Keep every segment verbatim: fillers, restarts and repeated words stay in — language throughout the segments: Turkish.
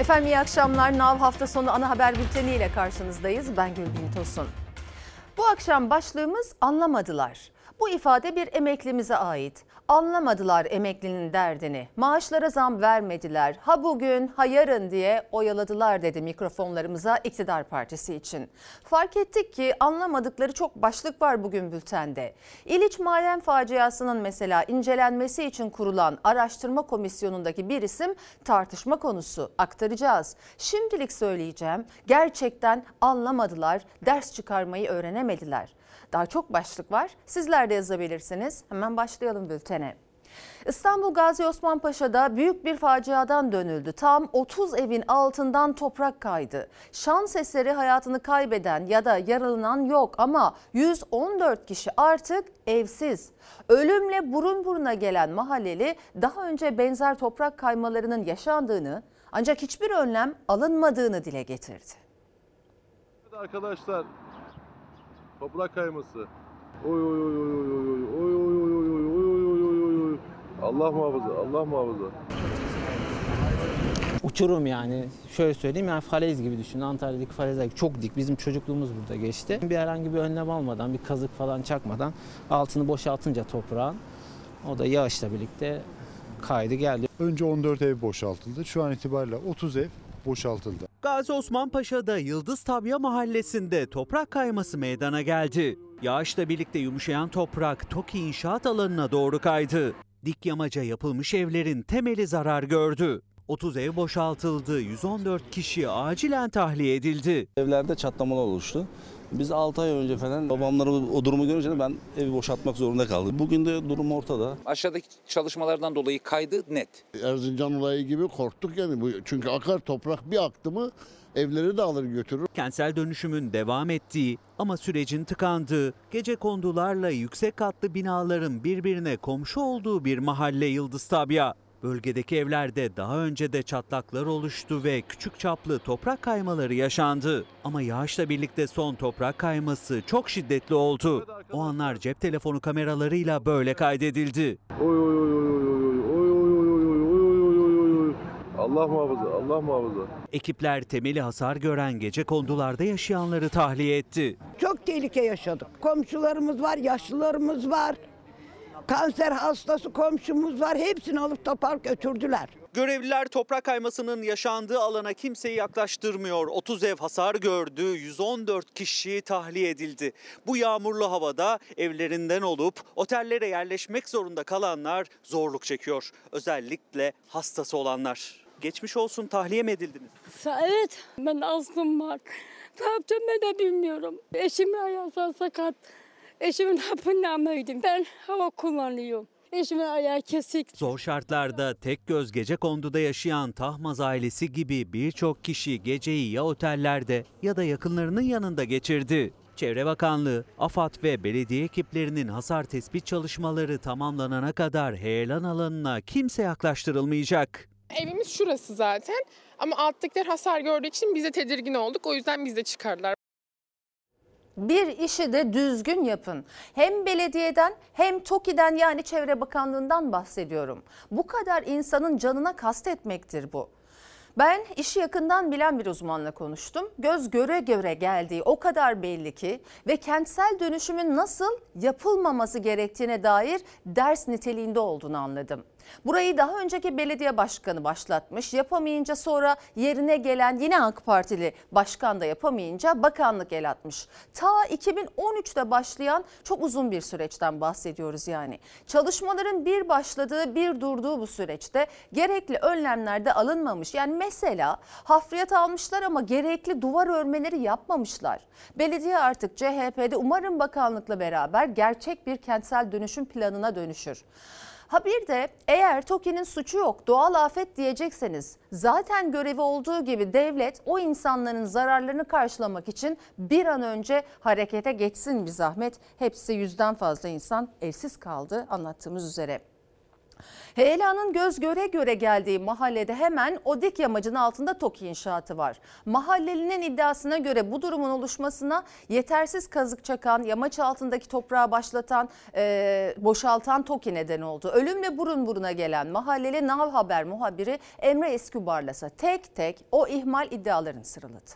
Efendim iyi akşamlar. Nav hafta sonu ana haber bülteni ile karşınızdayız. Ben Gülbin Tosun. Bu akşam başlığımız anlamadılar. Bu ifade bir emeklimize ait. Anlamadılar emeklinin derdini. Maaşlara zam vermediler. Ha bugün ha yarın diye oyaladılar dedi mikrofonlarımıza iktidar partisi için. Fark ettik ki anlamadıkları çok başlık var bugün bültende. İliç maden faciasının mesela incelenmesi için kurulan araştırma komisyonundaki bir isim tartışma konusu, aktaracağız. Şimdilik söyleyeceğim, gerçekten anlamadılar, ders çıkarmayı öğrenemediler. Daha çok başlık var. Sizler de yazabilirsiniz. Hemen başlayalım bültene. İstanbul Gazi Osman Paşa'da büyük bir faciadan dönüldü. Tam otuz evin altından toprak kaydı. Şans eseri hayatını kaybeden ya da yaralanan yok ama yüz on dört kişi artık evsiz. Ölümle burun buruna gelen mahalleli daha önce benzer toprak kaymalarının yaşandığını ancak hiçbir önlem alınmadığını dile getirdi. Arkadaşlar, toprak kayması. Oy oy oy oy oy oy oy oy oy oy oy oy oy oy. Allah muhafaza, Allah muhafaza. Uçurum yani. Şöyle söyleyeyim, yani falez gibi düşünün. Antalya'daki falezler çok dik. Bizim çocukluğumuz burada geçti. Bir herhangi bir önlem almadan, bir kazık falan çakmadan altını boşaltınca toprağın, o da yağışla birlikte kaydı geldi. Önce on dört ev boşaltıldı. Şu an itibariyle otuz ev boşaltıldı. Gazi Osman Paşa'da Yıldız Tabya Mahallesi'nde toprak kayması meydana geldi. Yağışla birlikte yumuşayan toprak TOKİ inşaat alanına doğru kaydı. Dik yamaca yapılmış evlerin temeli zarar gördü. otuz ev boşaltıldı, yüz on dört kişi acilen tahliye edildi. Evlerde çatlamalar oluştu. Biz altı ay önce falan babamları o durumu görünce ben evi boşaltmak zorunda kaldım. Bugün de durum ortada. Aşağıdaki çalışmalardan dolayı kaydı net. Erzincan olayı gibi korktuk yani. Bu çünkü akar toprak, bir aktı mı evleri de alır götürür. Kentsel dönüşümün devam ettiği ama sürecin tıkandığı, gecekondularla yüksek katlı binaların birbirine komşu olduğu bir mahalle Yıldız Tabya. Bölgedeki evlerde daha önce de çatlaklar oluştu ve küçük çaplı toprak kaymaları yaşandı. Ama yağışla birlikte son toprak kayması çok şiddetli oldu. O anlar cep telefonu kameralarıyla böyle kaydedildi. Oy oy oy oy oy oy oy oy oy oy oy oy oy oy. Allah muhafaza, Allah muhafaza. Ekipler temeli hasar gören gecekondularda yaşayanları tahliye etti. Çok tehlike yaşadık. Komşularımız var, yaşlılarımız var. Kanser hastası komşumuz var. Hepsini alıp topar götürdüler. Görevliler toprak kaymasının yaşandığı alana kimseyi yaklaştırmıyor. otuz ev hasar gördü, yüz on dört kişi tahliye edildi. Bu yağmurlu havada evlerinden olup otellere yerleşmek zorunda kalanlar zorluk çekiyor. Özellikle hastası olanlar. Geçmiş olsun, tahliye mi edildiniz? Evet, ben astım var. Ne yapacağımı da bilmiyorum. Eşimin ayağı sakat. Eşimin hapını almaydım. Ben hava kullanıyorum. Eşimin ayağı kesik. Zor şartlarda tek göz gecekonduda yaşayan Tahmaz ailesi gibi birçok kişi geceyi ya otellerde ya da yakınlarının yanında geçirdi. Çevre Bakanlığı, AFAD ve belediye ekiplerinin hasar tespit çalışmaları tamamlanana kadar heyelan alanına kimse yaklaştırılmayacak. Evimiz şurası zaten ama alttakiler hasar gördüğü için biz de tedirgin olduk. O yüzden biz de çıkardılar. Bir işi de düzgün yapın. Hem belediyeden hem TOKİ'den yani Çevre Bakanlığı'ndan bahsediyorum. Bu kadar insanın canına kastetmektir bu. Ben işi yakından bilen bir uzmanla konuştum. Göz göre göre geldiği o kadar belli ki ve kentsel dönüşümün nasıl yapılmaması gerektiğine dair ders niteliğinde olduğunu anladım. Burayı daha önceki belediye başkanı başlatmış, yapamayınca sonra yerine gelen yine AK Partili başkan da yapamayınca bakanlık el atmış. Ta iki bin on üçte başlayan çok uzun bir süreçten bahsediyoruz yani. Çalışmaların bir başladığı bir durduğu bu süreçte gerekli önlemler de alınmamış. Yani mesela hafriyat almışlar ama gerekli duvar örmeleri yapmamışlar. Belediye artık C H P'de umarım bakanlıkla beraber gerçek bir kentsel dönüşüm planına dönüşür. Ha bir de eğer TOKİ'nin suçu yok, doğal afet diyecekseniz zaten görevi olduğu gibi devlet o insanların zararlarını karşılamak için bir an önce harekete geçsin bir zahmet. Hepsi yüzden fazla insan evsiz kaldı anlattığımız üzere. Heyelanın göz göre göre geldiği mahallede hemen o dik yamacın altında TOKİ inşaatı var. Mahallelinin iddiasına göre bu durumun oluşmasına yetersiz kazık çakan, yamaç altındaki toprağı başlatan, e, boşaltan TOKİ neden oldu. Ölümle burun buruna gelen mahalleli Nav Haber muhabiri Emre Eskübar'lasa tek tek o ihmal iddialarını sıraladı.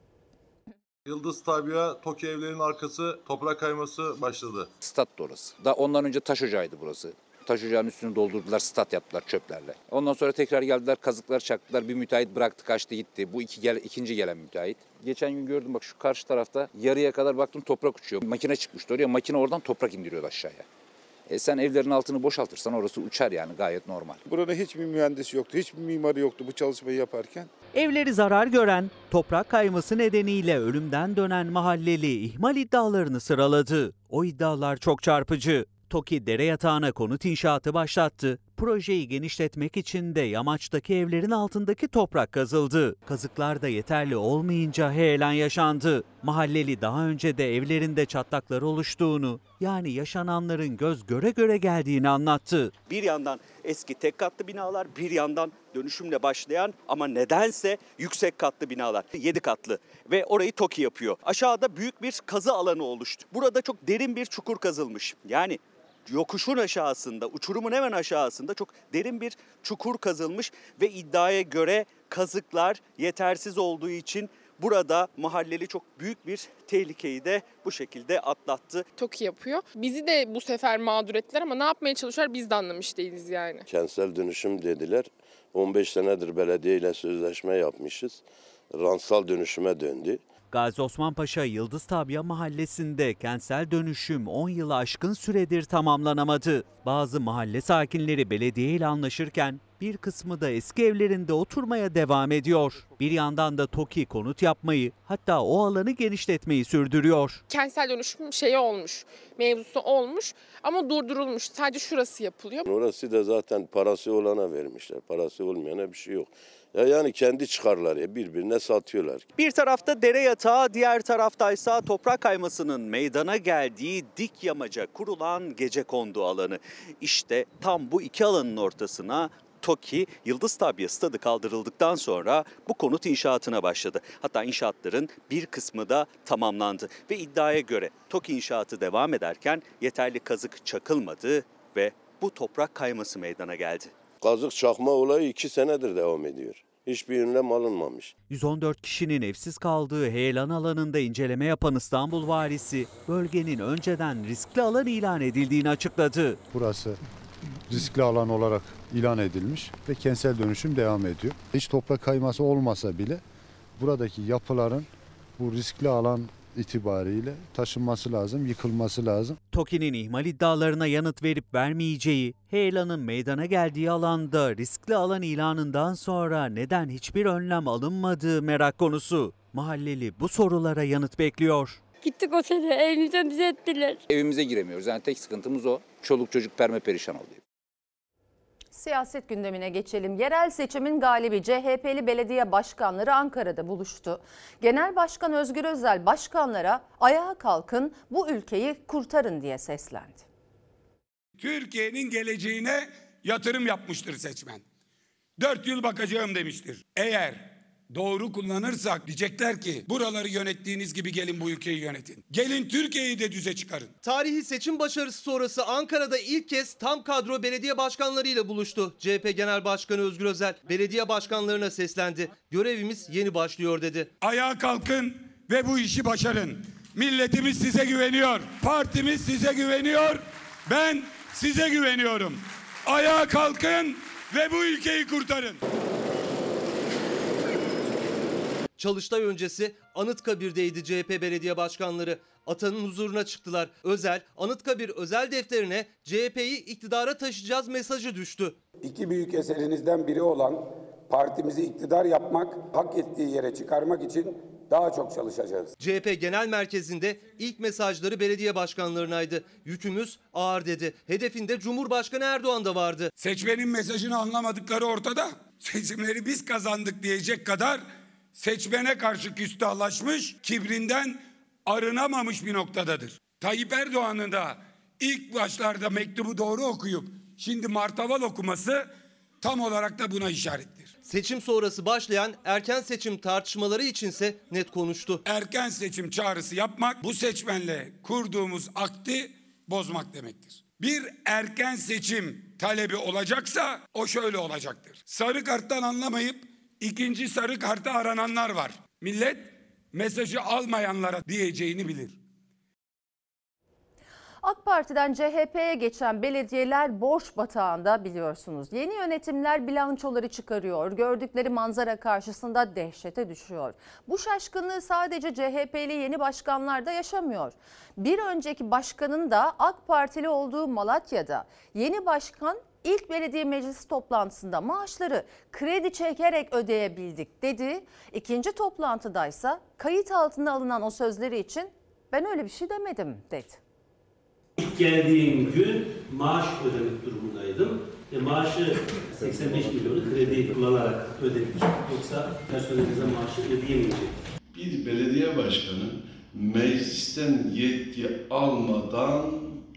Yıldız Tabya, TOKİ evlerinin arkası toprak kayması başladı. Stat da orası. Daha ondan önce taş ocağıydı burası. Taş ocağının üstünü doldurdular, stat yaptılar çöplerle. Ondan sonra tekrar geldiler, kazıklar çaktılar. Bir müteahhit bıraktı, kaçtı gitti. Bu iki gel, ikinci gelen müteahhit. Geçen gün gördüm bak şu karşı tarafta yarıya kadar baktım toprak uçuyor. Makine çıkmıştı oraya, makine oradan toprak indiriyordu aşağıya. E sen evlerin altını boşaltırsan orası uçar yani, gayet normal. Burada hiçbir mühendis yoktu, hiçbir mimarı yoktu bu çalışmayı yaparken. Evleri zarar gören, toprak kayması nedeniyle ölümden dönen mahalleli ihmal iddialarını sıraladı. O iddialar çok çarpıcı. TOKİ dere yatağına konut inşaatı başlattı. Projeyi genişletmek için de yamaçtaki evlerin altındaki toprak kazıldı. Kazıklar da yeterli olmayınca heyelan yaşandı. Mahalleli daha önce de evlerinde çatlaklar oluştuğunu, yani yaşananların göz göre göre geldiğini anlattı. Bir yandan eski tek katlı binalar, bir yandan dönüşümle başlayan ama nedense yüksek katlı binalar. yedi katlı ve orayı TOKİ yapıyor. Aşağıda büyük bir kazı alanı oluştu. Burada çok derin bir çukur kazılmış. Yani yokuşun aşağısında, uçurumun hemen aşağısında çok derin bir çukur kazılmış ve iddiaya göre kazıklar yetersiz olduğu için burada mahalleli çok büyük bir tehlikeyi de bu şekilde atlattı. TOKİ yapıyor. Bizi de bu sefer mağdur ettiler ama ne yapmaya çalışıyorlar biz de anlamış değiliz yani. Kentsel dönüşüm dediler. on beş senedir belediye ile sözleşme yapmışız. Rantsal dönüşüme döndü. Gazi Osman Paşa Yıldız Tabya mahallesinde kentsel dönüşüm on yılı aşkın süredir tamamlanamadı. Bazı mahalle sakinleri belediye ile anlaşırken bir kısmı da eski evlerinde oturmaya devam ediyor. Bir yandan da TOKİ konut yapmayı, hatta o alanı genişletmeyi sürdürüyor. Kentsel dönüşüm şeyi olmuş, mevzusu olmuş ama durdurulmuş. Sadece şurası yapılıyor. Orası da zaten parası olana vermişler. Parası olmayana bir şey yok. Ya yani kendi çıkarları birbirine satıyorlar. Bir tarafta dere yatağı, diğer taraftaysa toprak kaymasının meydana geldiği dik yamaca kurulan gecekondu alanı. İşte tam bu iki alanın ortasına TOKİ Yıldız Tabya stadı kaldırıldıktan sonra bu konut inşaatına başladı. Hatta inşaatların bir kısmı da tamamlandı ve iddiaya göre TOKİ inşaatı devam ederken yeterli kazık çakılmadı ve bu toprak kayması meydana geldi. Kazık çakma olayı iki senedir devam ediyor. Hiçbir önlem alınmamış. yüz on dört kişinin evsiz kaldığı heyelan alanında inceleme yapan İstanbul Valisi bölgenin önceden riskli alan ilan edildiğini açıkladı. Burası riskli alan olarak ilan edilmiş ve kentsel dönüşüm devam ediyor. Hiç toprak kayması olmasa bile buradaki yapıların bu riskli alan itibariyle taşınması lazım, yıkılması lazım. TOKİ'nin ihmal iddialarına yanıt verip vermeyeceği, heyelanın meydana geldiği alanda riskli alan ilanından sonra neden hiçbir önlem alınmadığı merak konusu. Mahalleli bu sorulara yanıt bekliyor. Gittik o sene evimize bize ettiler. Evimize giremiyoruz. Yani tek sıkıntımız o. Çoluk çocuk perme perişan oluyor. Siyaset gündemine geçelim. Yerel seçimin galibi C H P'li belediye başkanları Ankara'da buluştu. Genel Başkan Özgür Özel başkanlara ayağa kalkın, bu ülkeyi kurtarın diye seslendi. Türkiye'nin geleceğine yatırım yapmıştır seçmen. Dört yıl bakacağım demiştir. Eğer doğru kullanırsak diyecekler ki buraları yönettiğiniz gibi gelin bu ülkeyi yönetin. Gelin Türkiye'yi de düze çıkarın. Tarihi seçim başarısı sonrası Ankara'da ilk kez tam kadro belediye başkanlarıyla buluştu. C H P Genel Başkanı Özgür Özel belediye başkanlarına seslendi. Görevimiz yeni başlıyor dedi. Ayağa kalkın ve bu işi başarın. Milletimiz size güveniyor. Partimiz size güveniyor. Ben size güveniyorum. Ayağa kalkın ve bu ülkeyi kurtarın. Çalıştay öncesi Anıtkabir'deydi C H P belediye başkanları. Atanın huzuruna çıktılar. Özel, Anıtkabir özel defterine C H P'yi iktidara taşıyacağız mesajı düştü. İki büyük eserinizden biri olan partimizi iktidar yapmak, hak ettiği yere çıkarmak için daha çok çalışacağız. C H P Genel Merkezi'nde ilk mesajları belediye başkanlarınaydı. Yükümüz ağır dedi. Hedefinde Cumhurbaşkanı Erdoğan da vardı. Seçmenin mesajını anlamadıkları ortada. Seçimleri biz kazandık diyecek kadar seçmene karşı küstahlaşmış, kibrinden arınamamış bir noktadadır. Tayyip Erdoğan'ın da ilk başlarda mektubu doğru okuyup şimdi martaval okuması tam olarak da buna işarettir. Seçim sonrası başlayan erken seçim tartışmaları içinse net konuştu. Erken seçim çağrısı yapmak bu seçmenle kurduğumuz akdi bozmak demektir. Bir erken seçim talebi olacaksa o şöyle olacaktır. Sarı karttan anlamayıp ikinci sarı kartı arananlar var. Millet mesajı almayanlara diyeceğini bilir. AK Parti'den C H P'ye geçen belediyeler borç batağında biliyorsunuz. Yeni yönetimler bilançoları çıkarıyor. Gördükleri manzara karşısında dehşete düşüyor. Bu şaşkınlığı sadece C H P'li yeni başkanlar da yaşamıyor. Bir önceki başkanın da AK Partili olduğu Malatya'da yeni başkan ilk belediye meclisi toplantısında maaşları kredi çekerek ödeyebildik dedi. İkinci toplantıdaysa kayıt altına alınan o sözleri için ben öyle bir şey demedim dedi. İlk geldiğim gün maaş ödemek durumundaydım. E maaşı seksen beş milyonu kredi kullanarak ödedik. Yoksa personelimize maaşı ödeyemeyecek. Bir belediye başkanı meclisten yetki almadan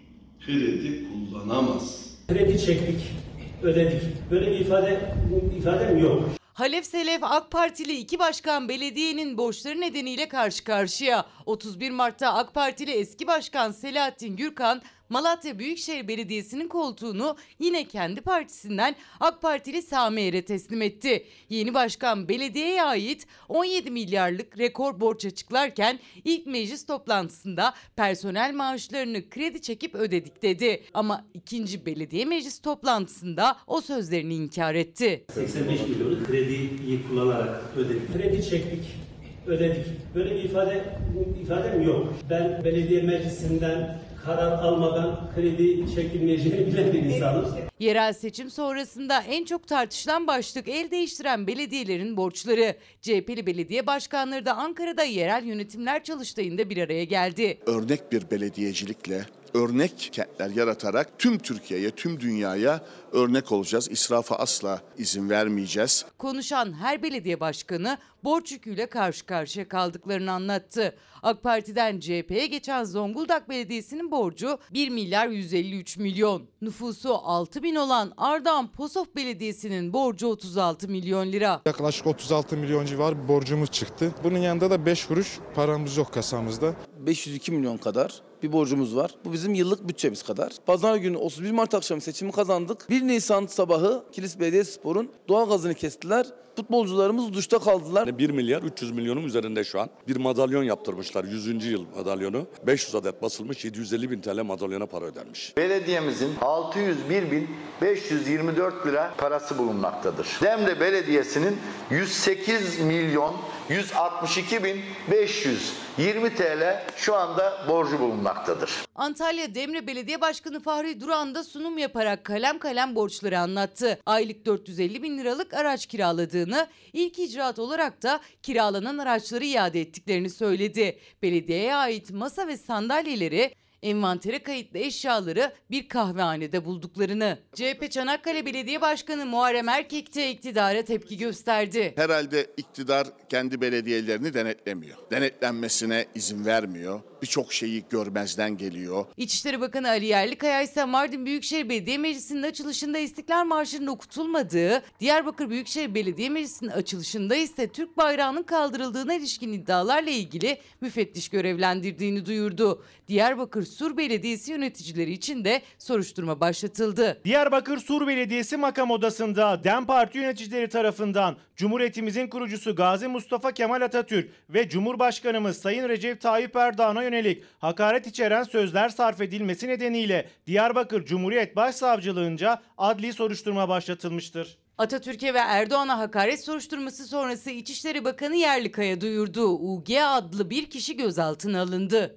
kredi kullanamaz. Kredi çektik, ödedik. Böyle bir ifade ifadem yok. Halef Selef AK Partili iki başkan belediyenin borçları nedeniyle karşı karşıya. otuz bir Mart'ta AK Partili eski başkan Selahattin Gürkan, Malatya Büyükşehir Belediyesi'nin koltuğunu yine kendi partisinden AK Partili Sami Er'e teslim etti. Yeni başkan belediyeye ait on yedi milyarlık rekor borç açıklarken ilk meclis toplantısında personel maaşlarını kredi çekip ödedik dedi. Ama ikinci belediye meclis toplantısında o sözlerini inkar etti. seksen beş milyonu krediyi kullanarak ödedik. Kredi çektik, ödedik. Böyle bir ifade ifadem yok. Ben belediye meclisinden karar almadan kredi çekilmeyeceğini bilen bir insanım. Yerel seçim sonrasında en çok tartışılan başlık el değiştiren belediyelerin borçları. C H P'li belediye başkanları da Ankara'da yerel yönetimler çalıştayında bir araya geldi. Örnek bir belediyecilikle, örnek kentler yaratarak tüm Türkiye'ye, tüm dünyaya örnek olacağız. İsrafa asla izin vermeyeceğiz. Konuşan her belediye başkanı borç yüküyle karşı karşıya kaldıklarını anlattı. AK Parti'den C H P'ye geçen Zonguldak Belediyesi'nin borcu bir milyar yüz elli üç milyon. Nüfusu altı bin olan Ardahan Posof Belediyesi'nin borcu otuz altı milyon lira. Yaklaşık otuz altı milyon civarı bir borcumuz çıktı. Bunun yanında da beş kuruş paramız yok kasamızda. beş yüz iki milyon kadar bir borcumuz var. Bu bizim yıllık bütçemiz kadar. Pazar günü otuz bir Mart akşamı seçimi kazandık. bir Nisan sabahı Kilis Belediyespor'un doğalgazını kestiler. Futbolcularımız duşta kaldılar. bir milyar üç yüz milyonun üzerinde şu an. Bir madalyon yaptırmışlar. yüzüncü yıl madalyonu. beş yüz adet basılmış. yedi yüz elli bin T L madalyona para ödenmiş. Belediyemizin altı yüz bir bin beş yüz yirmi dört lira parası bulunmaktadır. Demre Belediyesi'nin yüz sekiz milyon yüz altmış iki bin beş yüz yirmi T L şu anda borcu bulunmaktadır. Antalya Demre Belediye Başkanı Fahri Duran da sunum yaparak kalem kalem borçları anlattı. Aylık dört yüz elli bin liralık araç kiraladığını, ilk icraat olarak da kiralanan araçları iade ettiklerini söyledi. Belediyeye ait masa ve sandalyeleri, envantere kayıtlı eşyaları bir kahvehanede bulduklarını. C H P Çanakkale Belediye Başkanı Muharrem Erkek de iktidara tepki gösterdi. Herhalde iktidar kendi belediyelerini denetlemiyor. Denetlenmesine izin vermiyor. Birçok şeyi görmezden geliyor. İçişleri Bakanı Ali Yerlikaya ise Mardin Büyükşehir Belediye Meclisi'nin açılışında İstiklal Marşı'nın okutulmadığı, Diyarbakır Büyükşehir Belediye Meclisi'nin açılışında ise Türk bayrağının kaldırıldığına ilişkin iddialarla ilgili müfettiş görevlendirdiğini duyurdu. Diyarbakır Sur Belediyesi yöneticileri için de soruşturma başlatıldı. Diyarbakır Sur Belediyesi makam odasında DEM Parti yöneticileri tarafından Cumhuriyetimizin kurucusu Gazi Mustafa Kemal Atatürk ve Cumhurbaşkanımız Sayın Recep Tayyip Erdoğan'a yönelik hakaret içeren sözler sarf edilmesi nedeniyle Diyarbakır Cumhuriyet Başsavcılığınca adli soruşturma başlatılmıştır. Atatürk'e ve Erdoğan'a hakaret soruşturması sonrası İçişleri Bakanı Yerlikaya duyurdu. U G adlı bir kişi gözaltına alındı.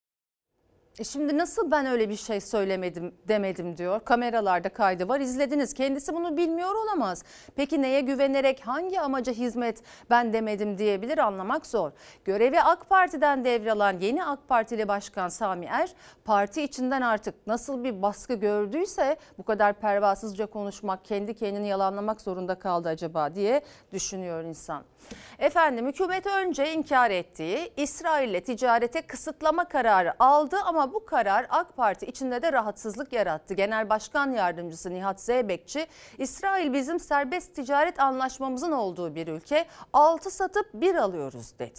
E şimdi nasıl ben öyle bir şey söylemedim demedim diyor. Kameralarda kaydı var, izlediniz. Kendisi bunu bilmiyor olamaz. Peki neye güvenerek hangi amaca hizmet ben demedim diyebilir, anlamak zor. Görevi AK Parti'den devralan yeni AK Partili Başkan Sami Er, parti içinden artık nasıl bir baskı gördüyse bu kadar pervasızca konuşmak, kendi kendini yalanlamak zorunda kaldı acaba diye düşünüyor insan. Efendim, hükümet önce inkar ettiği İsrail'le ticarete kısıtlama kararı aldı ama Ama bu karar AK Parti içinde de rahatsızlık yarattı. Genel Başkan Yardımcısı Nihat Zeybekçi, İsrail bizim serbest ticaret anlaşmamızın olduğu bir ülke, altı satıp bir alıyoruz dedi.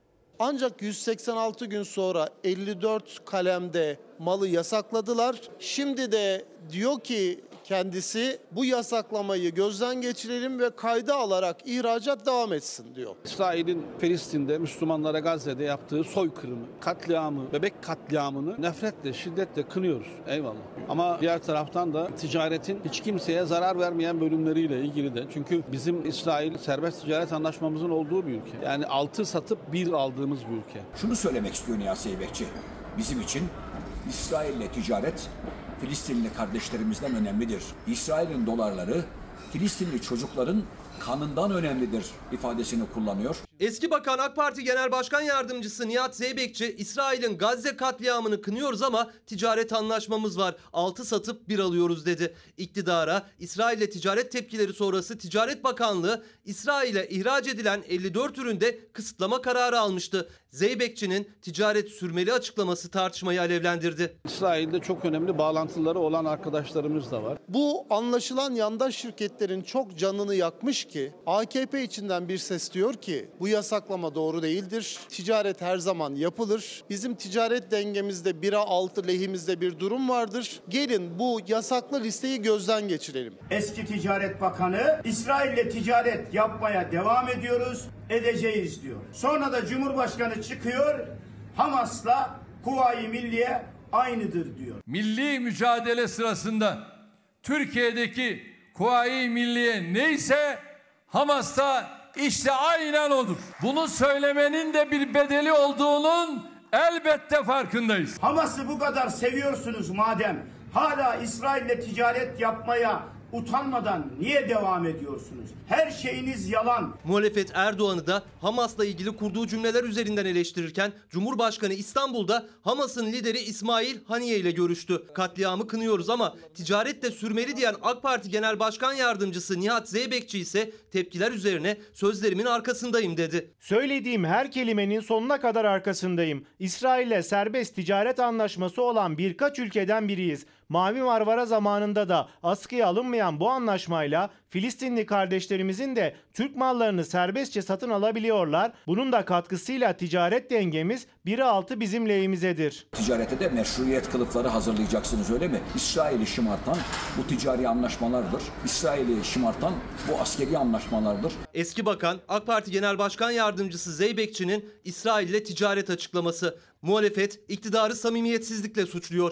Ancak yüz seksen altı gün sonra elli dört kalemde malı yasakladılar. Şimdi de diyor ki kendisi bu yasaklamayı gözden geçirelim ve kayda alarak ihracat devam etsin diyor. İsrail'in Filistin'de, Müslümanlara Gazze'de yaptığı soykırımı, katliamı, bebek katliamını nefretle, şiddetle kınıyoruz. Eyvallah. Ama diğer taraftan da ticaretin hiç kimseye zarar vermeyen bölümleriyle ilgili de. Çünkü bizim İsrail serbest ticaret anlaşmamızın olduğu bir ülke. Yani altı satıp bir aldığımız bir ülke. Şunu söylemek istiyor Nihat Zeybekçi. Bizim için İsrail'le ticaret Filistinli kardeşlerimizden önemlidir. İsrail'in dolarları Filistinli çocukların kanından önemlidir ifadesini kullanıyor. Eski Bakan AK Parti Genel Başkan Yardımcısı Nihat Zeybekçi, İsrail'in Gazze katliamını kınıyoruz ama ticaret anlaşmamız var, altı satıp bir alıyoruz dedi. İktidara İsrail'le ticaret tepkileri sonrası Ticaret Bakanlığı İsrail'e ihraç edilen elli dört üründe kısıtlama kararı almıştı. Zeybekçi'nin ticaret sürmeli açıklaması tartışmayı alevlendirdi. İsrail'de çok önemli bağlantıları olan arkadaşlarımız da var. Bu anlaşılan yandaş şirketlerin çok canını yakmış ki A K P içinden bir ses diyor ki bu yasaklama doğru değildir. Ticaret her zaman yapılır. Bizim ticaret dengemizde bire altı lehimizde bir durum vardır. Gelin bu yasaklı listeyi gözden geçirelim. Eski Ticaret Bakanı İsrail'le ticaret yapmaya devam ediyoruz, edeceğiz diyor. Sonra da Cumhurbaşkanı çıkıyor, Hamas'la Kuvayi Milliye aynıdır diyor. Milli mücadele sırasında Türkiye'deki Kuvayi Milliye neyse Hamas'ta işte aynen odur. Bunu söylemenin de bir bedeli olduğunun elbette farkındayız. Hamas'ı bu kadar seviyorsunuz madem, hala İsrail'le ticaret yapmaya utanmadan niye devam ediyorsunuz? Her şeyiniz yalan. Muhalefet Erdoğan'ı da Hamas'la ilgili kurduğu cümleler üzerinden eleştirirken Cumhurbaşkanı İstanbul'da Hamas'ın lideri İsmail Haniye ile görüştü. Katliamı kınıyoruz ama ticaret de sürmeli diyen AK Parti Genel Başkan Yardımcısı Nihat Zeybekçi ise tepkiler üzerine sözlerimin arkasındayım dedi. Söylediğim her kelimenin sonuna kadar arkasındayım. İsrail'le serbest ticaret anlaşması olan birkaç ülkeden biriyiz. Mavi Marmara zamanında da askıya alınmayan bu anlaşmayla Filistinli kardeşlerimizin de Türk mallarını serbestçe satın alabiliyorlar. Bunun da katkısıyla ticaret dengemiz bire altı bizim lehimizedir. Ticarete de meşruiyet kılıfları hazırlayacaksınız öyle mi? İsrail'i şımartan bu ticari anlaşmalardır. İsrail'i şımartan bu askeri anlaşmalardır. Eski Bakan AK Parti Genel Başkan Yardımcısı Zeybekçi'nin İsrail'le ticaret açıklaması. Muhalefet iktidarı samimiyetsizlikle suçluyor.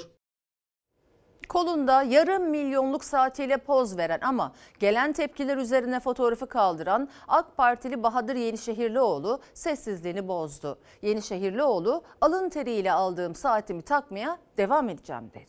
Kolunda yarım milyonluk saatiyle poz veren ama gelen tepkiler üzerine fotoğrafı kaldıran AK Partili Bahadır Yenişehirlioğlu sessizliğini bozdu. Yenişehirlioğlu alın teriyle aldığım saatimi takmaya devam edeceğim dedi.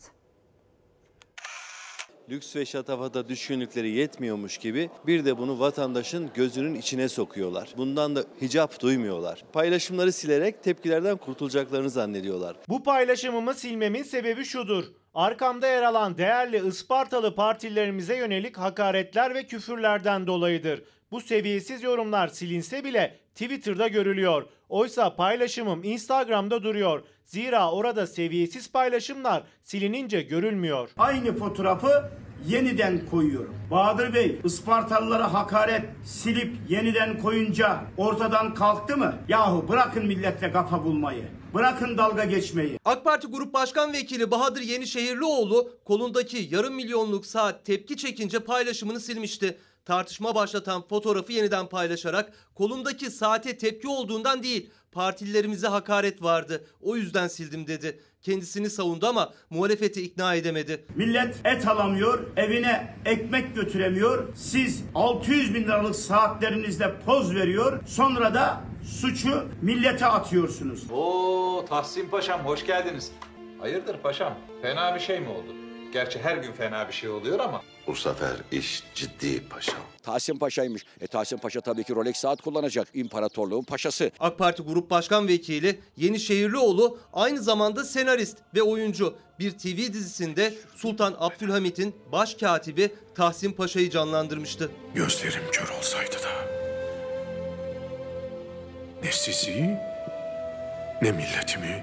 Lüks ve şatafata düşkünlükleri yetmiyormuş gibi bir de bunu vatandaşın gözünün içine sokuyorlar. Bundan da hicap duymuyorlar. Paylaşımları silerek tepkilerden kurtulacaklarını zannediyorlar. Bu paylaşımımı silmemin sebebi şudur. Arkamda yer alan değerli Ispartalı partililerimize yönelik hakaretler ve küfürlerden dolayıdır. Bu seviyesiz yorumlar silinse bile Twitter'da görülüyor. Oysa paylaşımım Instagram'da duruyor. Zira orada seviyesiz paylaşımlar silinince görülmüyor. Aynı fotoğrafı yeniden koyuyorum. Bahadır Bey, Ispartalılara hakaret silip yeniden koyunca ortadan kalktı mı? Yahu bırakın milletle kafa bulmayı. Bırakın dalga geçmeyi. AK Parti Grup Başkan Vekili Bahadır Yenişehirlioğlu kolundaki yarım milyonluk saat tepki çekince paylaşımını silmişti. Tartışma başlatan fotoğrafı yeniden paylaşarak kolumdaki saate tepki olduğundan değil, partililerimize hakaret vardı, o yüzden sildim dedi. Kendisini savundu ama muhalefeti ikna edemedi. Millet et alamıyor, evine ekmek götüremiyor. Siz altı yüz bin liralık saatlerinizle poz veriyor, sonra da suçu millete atıyorsunuz. Oo Tahsin Paşam hoş geldiniz. Hayırdır paşam? Fena bir şey mi oldu? Gerçi her gün fena bir şey oluyor ama. Bu sefer iş ciddi paşam. Tahsin Paşa'ymış. E Tahsin Paşa tabii ki Rolex saat kullanacak. İmparatorluğun paşası. AK Parti Grup Başkan Vekili Yenişehirlioğlu aynı zamanda senarist ve oyuncu. Bir T V dizisinde Sultan Abdülhamit'in başkatibi Tahsin Paşa'yı canlandırmıştı. Gözlerim kör olsaydı da ne sizi, ne milletimi,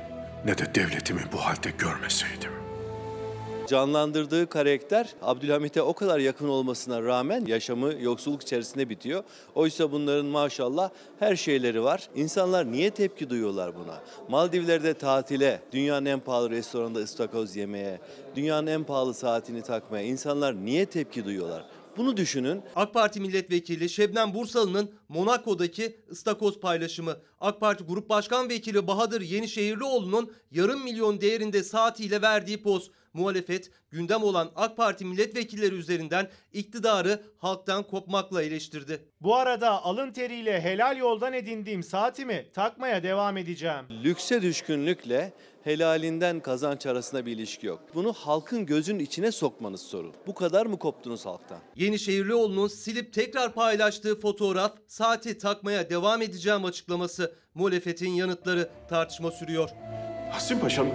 ne de devletimi bu halde görmeseydim. Canlandırdığı karakter Abdülhamit'e o kadar yakın olmasına rağmen yaşamı yoksulluk içerisinde bitiyor. Oysa bunların maşallah her şeyleri var. İnsanlar niye tepki duyuyorlar buna? Maldivler'de tatile, dünyanın en pahalı restoranda ıstakoz yemeye, dünyanın en pahalı saatini takmaya insanlar niye tepki duyuyorlar? Bunu düşünün. AK Parti milletvekili Şebnem Bursalı'nın Monaco'daki ıstakoz paylaşımı. AK Parti Grup Başkan Vekili Bahadır Yenişehirlioğlu'nun yarım milyon değerinde saatiyle verdiği poz. Muhalefet gündem olan AK Parti milletvekilleri üzerinden iktidarı halktan kopmakla eleştirdi. Bu arada alın teriyle helal yoldan edindiğim saatimi takmaya devam edeceğim. Lükse düşkünlükle helalinden kazanç arasında bir ilişki yok. Bunu halkın gözünün içine sokmanız sorun. Bu kadar mı koptunuz halktan? Yenişehirlioğlu'nun silip tekrar paylaştığı fotoğraf, saati takmaya devam edeceğim açıklaması. Muhalefetin yanıtları, tartışma sürüyor. Hasim Paşam,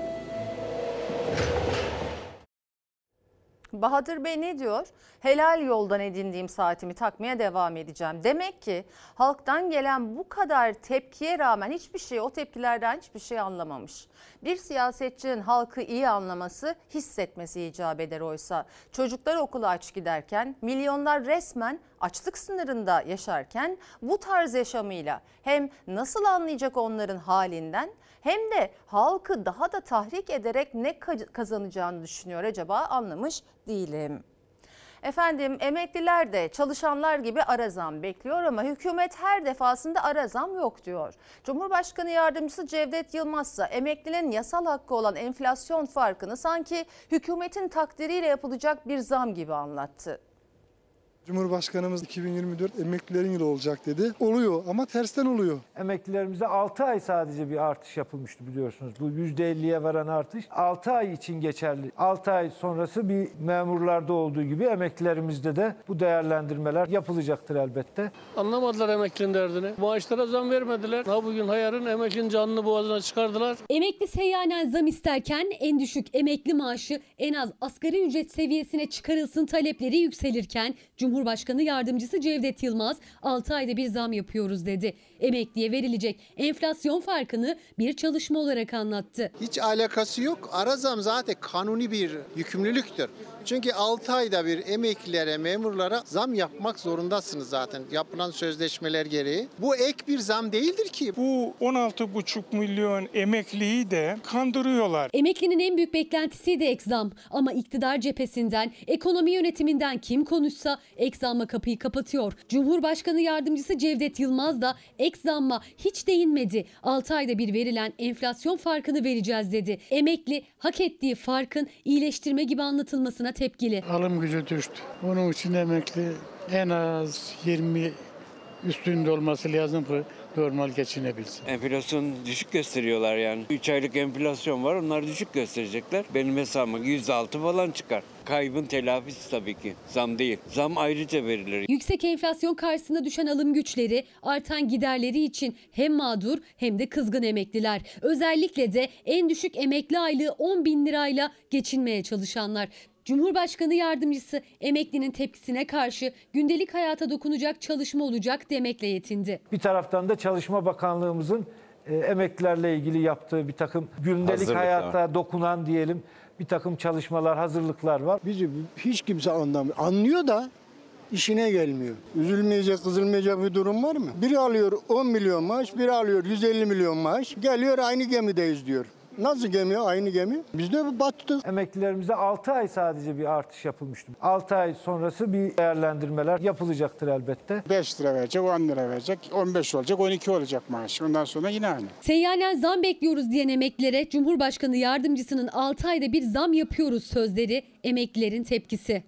Bahadır Bey ne diyor? Helal yoldan edindiğim saatimi takmaya devam edeceğim. Demek ki halktan gelen bu kadar tepkiye rağmen hiçbir şey, o tepkilerden hiçbir şey anlamamış. Bir siyasetçinin halkı iyi anlaması, hissetmesi icap eder oysa. Çocuklar okula aç giderken, milyonlar resmen açlık sınırında yaşarken bu tarz yaşamıyla hem nasıl anlayacak onların halinden hem de halkı daha da tahrik ederek ne kazanacağını düşünüyor acaba, anlamış değilim. Efendim, emekliler de çalışanlar gibi ara zam bekliyor ama hükümet her defasında ara zam yok diyor. Cumhurbaşkanı Yardımcısı Cevdet Yılmaz ise emeklinin yasal hakkı olan enflasyon farkını sanki hükümetin takdiriyle yapılacak bir zam gibi anlattı. Cumhurbaşkanımız iki bin yirmi dört emeklilerin yılı olacak dedi. Oluyor ama tersten oluyor. Emeklilerimize altı ay sadece bir artış yapılmıştı biliyorsunuz. Bu yüzde elliye varan artış altı ay için geçerli. altı ay sonrası bir memurlarda olduğu gibi emeklilerimizde de bu değerlendirmeler yapılacaktır elbette. Anlamadılar emeklinin derdini. Maaşlara zam vermediler. Ha bugün hayarın emeklinin canını boğazına çıkardılar. Emekli seyyanen zam isterken en düşük emekli maaşı en az asgari ücret seviyesine çıkarılsın talepleri yükselirken Cumhurbaşkanı Cumhurbaşkanı Yardımcısı Cevdet Yılmaz altı ayda bir zam yapıyoruz dedi. Emekliye verilecek enflasyon farkını bir çalışma olarak anlattı. Hiç alakası yok. Ara zam zaten kanuni bir yükümlülüktür. Çünkü altı ayda bir emeklilere, memurlara zam yapmak zorundasınız zaten yapılan sözleşmeler gereği. Bu ek bir zam değildir ki. Bu on altı buçuk milyon emekliyi de kandırıyorlar. Emeklinin en büyük beklentisi de ek zam ama iktidar cephesinden, ekonomi yönetiminden kim konuşsa ek zamma kapıyı kapatıyor. Cumhurbaşkanı Yardımcısı Cevdet Yılmaz da ek zamma hiç değinmedi. altı ayda bir verilen enflasyon farkını vereceğiz dedi. Emekli hak ettiği farkın iyileştirme gibi anlatılmasına tepkili. Alım gücü düştü. Onun için emekli en az yirmi üstünde olması lazım ki normal geçinebilsin. Enflasyon düşük gösteriyorlar yani. üç aylık enflasyon var, onlar düşük gösterecekler. Benim hesabıma yüzde altı falan çıkar. Kaybın telafisi tabii ki. Zam değil. Zam ayrıca verilir. Yüksek enflasyon karşısında düşen alım güçleri, artan giderleri için hem mağdur hem de kızgın emekliler. Özellikle de en düşük emekli aylığı on bin lirayla geçinmeye çalışanlar. Cumhurbaşkanı Yardımcısı emeklinin tepkisine karşı gündelik hayata dokunacak çalışma olacak demekle yetindi. Bir taraftan da Çalışma Bakanlığımızın e, emeklilerle ilgili yaptığı bir takım gündelik Hazırlıklar. hayata dokunan diyelim bir takım çalışmalar, hazırlıklar var. Bizi hiç kimse anlamıyor. Anlıyor da işine gelmiyor. Üzülmeyecek, kızılmayacak bir durum var mı? Biri alıyor on milyon maaş, biri alıyor yüz elli milyon maaş. Geliyor aynı gemideyiz diyor. Nasıl gemi? Aynı gemi. Biz de battık. Emeklilerimize altı ay sadece bir artış yapılmıştı. altı ay sonrası bir değerlendirmeler yapılacaktır elbette. beş lira verecek, on lira verecek, on beş olacak, on iki olacak maaş. Ondan sonra yine aynı. Seyyanen zam bekliyoruz diyen emeklilere Cumhurbaşkanı Yardımcısının altı ayda bir zam yapıyoruz sözleri emeklilerin tepkisi.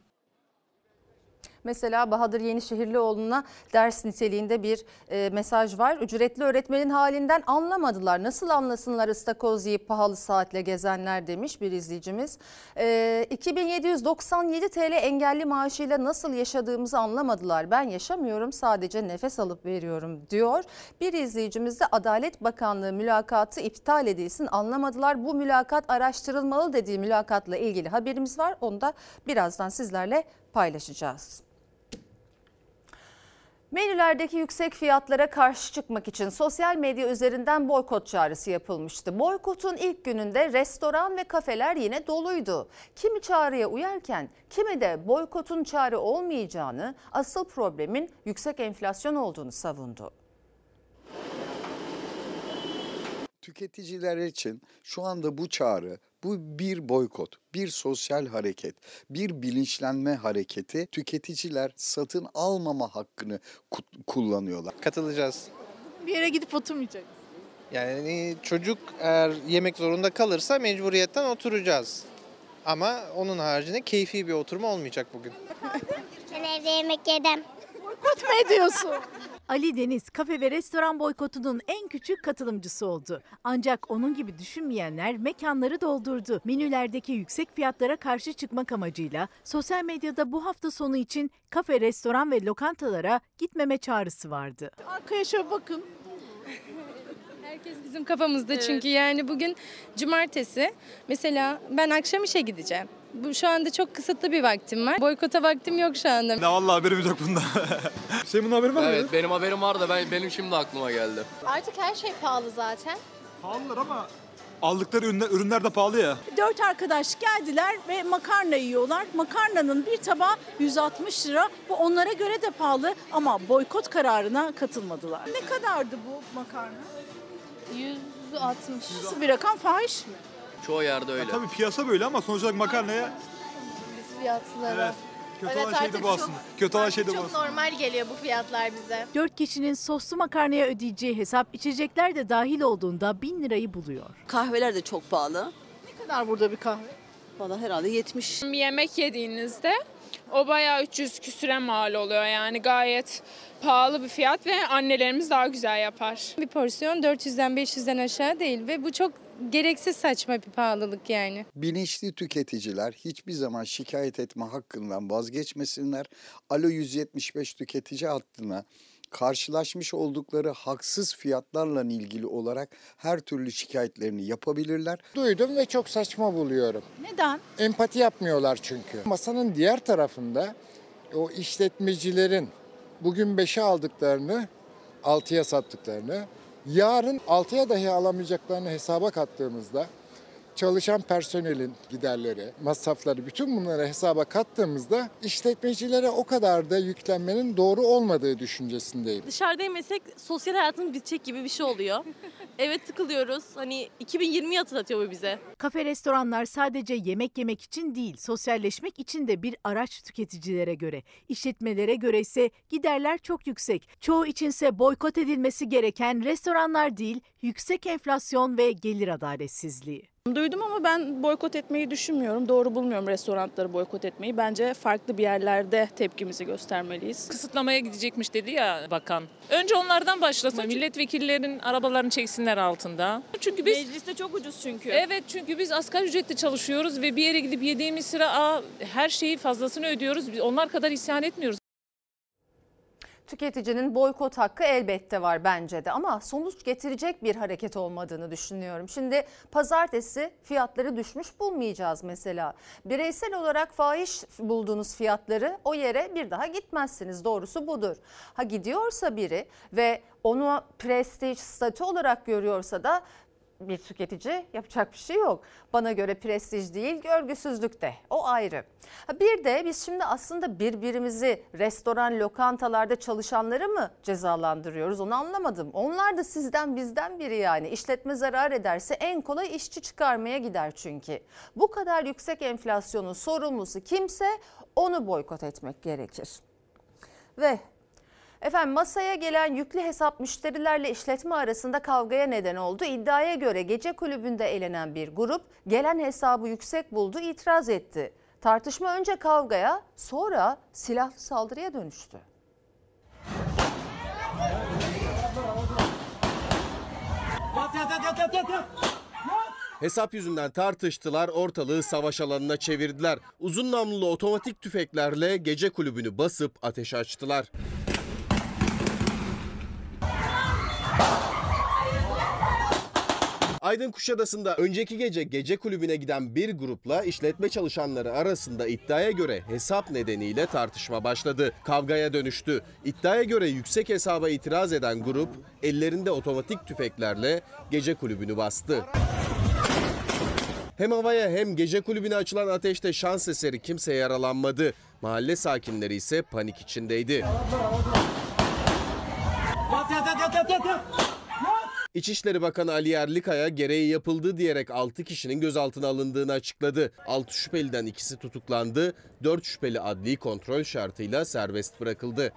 Mesela Bahadır Yenişehirlioğlu'na ders niteliğinde bir e, mesaj var. Ücretli öğretmenin halinden anlamadılar. Nasıl anlasınlar ıstakoz yiyip pahalı saatle gezenler demiş bir izleyicimiz. E, iki bin yedi yüz doksan yedi TL engelli maaşıyla nasıl yaşadığımızı anlamadılar. Ben yaşamıyorum, sadece nefes alıp veriyorum diyor. Bir izleyicimiz de Adalet Bakanlığı mülakatı iptal edilsin, anlamadılar. Bu mülakat araştırılmalı dediği mülakatla ilgili haberimiz var. Onu da birazdan sizlerle paylaşacağız. Menülerdeki yüksek fiyatlara karşı çıkmak için sosyal medya üzerinden boykot çağrısı yapılmıştı. Boykotun ilk gününde restoran ve kafeler yine doluydu. Kimi çağrıya uyarken kimi de boykotun çare olmayacağını, asıl problemin yüksek enflasyon olduğunu savundu. Tüketiciler için şu anda bu çağrı, bu bir boykot, bir sosyal hareket, bir bilinçlenme hareketi. Tüketiciler satın almama hakkını kullanıyorlar. Katılacağız. Bir yere gidip oturmayacak. Yani çocuk eğer yemek zorunda kalırsa mecburiyetten oturacağız. Ama onun haricinde keyfi bir oturma olmayacak bugün. Ben evde yemek yedim. Boykot mu ediyorsun? Ali Deniz kafe ve restoran boykotunun en küçük katılımcısı oldu. Ancak onun gibi düşünmeyenler mekanları doldurdu. Menülerdeki yüksek fiyatlara karşı çıkmak amacıyla sosyal medyada bu hafta sonu için kafe, restoran ve lokantalara gitmeme çağrısı vardı. Arkaya şöyle bakın. Herkes bizim kafamızda evet. Çünkü yani bugün cumartesi. Mesela ben akşam işe gideceğim. Bu şu anda çok kısıtlı bir vaktim var. Boykota vaktim yok şu anda. Ne vallahi haberimiz yok bunda. Senin bunun haberin var mı? Evet benim haberim var da ben, benim şimdi aklıma geldi. Artık her şey pahalı zaten. Pahalılar ama aldıkları ürünler, ürünler de pahalı ya. Dört arkadaş geldiler ve makarna yiyorlar. Makarnanın bir tabağı yüz altmış lira. Bu onlara göre de pahalı ama boykot kararına katılmadılar. Ne kadardı bu makarna? yüz altmış. Nasıl bir rakam, fahiş mi? Çoğu yerde öyle. Ya tabii piyasa böyle ama sonuç olarak makarnaya... Biz fiyatlara... Evet. Kötü evet, olan şey de bu aslında. Kötü olan şey de bu aslında. Çok normal geliyor bu fiyatlar bize. Dört kişinin soslu makarnaya ödeyeceği hesap içecekler de dahil olduğunda bin lirayı buluyor. Kahveler de çok pahalı. Ne kadar burada bir kahve? Valla herhalde yetmiş. Bir yemek yediğinizde o bayağı üç yüz küsüre mal oluyor yani gayet pahalı bir fiyat ve annelerimiz daha güzel yapar. Bir porsiyon dört yüzden beş yüzden aşağı değil ve bu çok gereksiz saçma bir pahalılık yani. Bilinçli tüketiciler hiçbir zaman şikayet etme hakkından vazgeçmesinler. Alo yüz yetmiş beş tüketici hattına karşılaşmış oldukları haksız fiyatlarla ilgili olarak her türlü şikayetlerini yapabilirler. Duydum ve çok saçma buluyorum. Neden? Empati yapmıyorlar çünkü. Masanın diğer tarafında o işletmecilerin bugün beşe aldıklarını altıya sattıklarını, yarın altıya dahi alamayacaklarını hesaba kattığımızda çalışan personelin giderleri, masrafları, bütün bunları hesaba kattığımızda işletmecilere o kadar da yüklenmenin doğru olmadığı düşüncesindeyim. Dışarıda yemesek sosyal hayatımız bitecek gibi bir şey oluyor. Evet tıkılıyoruz. Hani iki bin yirmiyi hatırlatıyor bu bize. Kafe, restoranlar sadece yemek yemek için değil, sosyalleşmek için de bir araç tüketicilere göre. İşletmelere göre ise giderler çok yüksek. Çoğu içinse boykot edilmesi gereken restoranlar değil, yüksek enflasyon ve gelir adaletsizliği. Duydum ama ben boykot etmeyi düşünmüyorum. Doğru bulmuyorum restoranları boykot etmeyi. Bence farklı bir yerlerde tepkimizi göstermeliyiz. Kısıtlamaya gidecekmiş dedi ya bakan. Önce onlardan başlasın. Milletvekillerinin arabalarını çeksinler altında. Çünkü biz mecliste çok ucuz çünkü. Evet çünkü biz asgari ücretle çalışıyoruz ve bir yere gidip yediğimiz sıra aa, her şeyi fazlasını ödüyoruz. Biz onlar kadar isyan etmiyoruz. Tüketicinin boykot hakkı elbette var bence de ama sonuç getirecek bir hareket olmadığını düşünüyorum. Şimdi pazartesi fiyatları düşmüş bulmayacağız mesela. Bireysel olarak fahiş bulduğunuz fiyatları o yere bir daha gitmezsiniz. Doğrusu budur. Ha gidiyorsa biri ve onu prestij, statü olarak görüyorsa da bir tüketici yapacak bir şey yok. Bana göre prestij değil, görgüsüzlük de. O ayrı. Bir de biz şimdi aslında birbirimizi restoran, lokantalarda çalışanları mı cezalandırıyoruz? Onu anlamadım. Onlar da sizden bizden biri yani. İşletme zarar ederse en kolay işçi çıkarmaya gider çünkü. Bu kadar yüksek enflasyonun sorumlusu kimse onu boykot etmek gerekir. Ve efendim masaya gelen yüklü hesap müşterilerle işletme arasında kavgaya neden oldu. İddiaya göre gece kulübünde eğlenen bir grup gelen hesabı yüksek buldu, itiraz etti. Tartışma önce kavgaya, sonra silahlı saldırıya dönüştü. Hesap yüzünden tartıştılar, ortalığı savaş alanına çevirdiler. Uzun namlulu otomatik tüfeklerle gece kulübünü basıp ateş açtılar. Aydın Kuşadası'nda önceki gece gece kulübüne giden bir grupla işletme çalışanları arasında iddiaya göre hesap nedeniyle tartışma başladı. Kavgaya dönüştü. İddiaya göre yüksek hesaba itiraz eden grup ellerinde otomatik tüfeklerle gece kulübünü bastı. Hem havaya hem gece kulübüne açılan ateşte şans eseri kimse yaralanmadı. Mahalle sakinleri ise panik içindeydi. İçişleri Bakanı Ali Yerlikaya gereği yapıldı diyerek altı kişinin gözaltına alındığını açıkladı. altı şüpheliden ikisi tutuklandı, dört şüpheli adli kontrol şartıyla serbest bırakıldı.